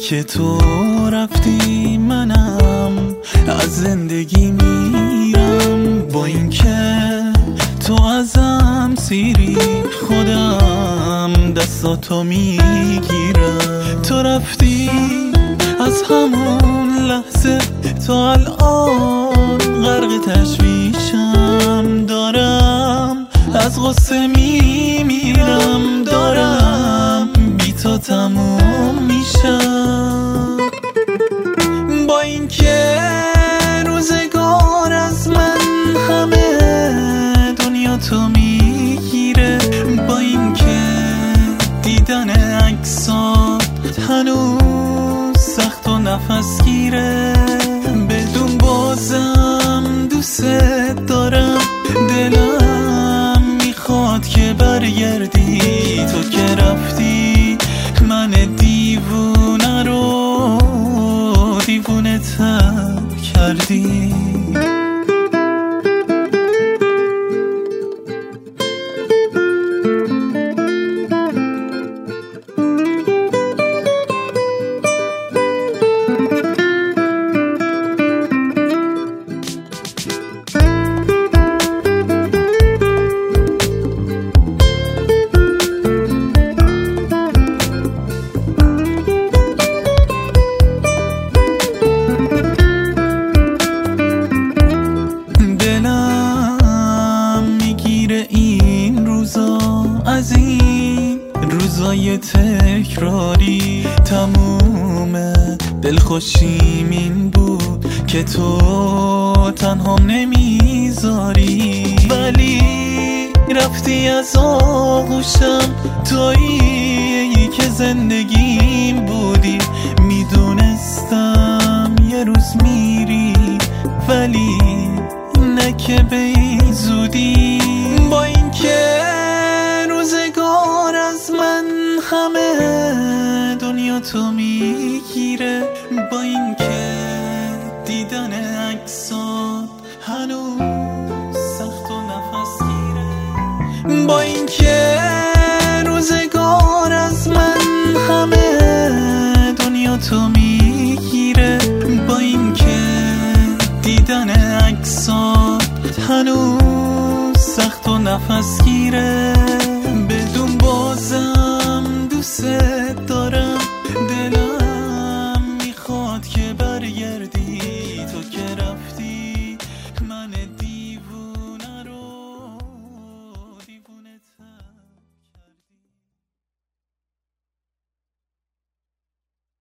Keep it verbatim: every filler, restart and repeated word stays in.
که تو رفتی منم از زندگی میرم، با این که تو ازم سیری خودم دستاتو میگیرم. تو رفتی از همون لحظه تا الان غرق تشویشم، دارم از غصه میمیرم، دارم بی تو تموم میشم. با این که روزگار از من همه دنیا تو میگیره، با این که دیدن عکسات هنوز سخت و نفس گیره، بدون بازم دوست دارم، دلم میخواد که برگردی. تو که رفتی من دیوونه رو دیوونه تر کردی. از این روزای تکراری تمومه دلخوشیم این بود که تو تنها نمیذاری، ولی رفتی از آغوشم، تویی که زندگیم بودی. میدونستم یه روز میری ولی نه که به این زودی. با این که روزگار از من همه دنیا تو میگیره، با این که دیدن عکسات هنوز سخت و نفس گیره، با این که روزگار از من همه دنیا تو میگیره، با این که دیدن عکسات هنوز سخت و نفس گیره.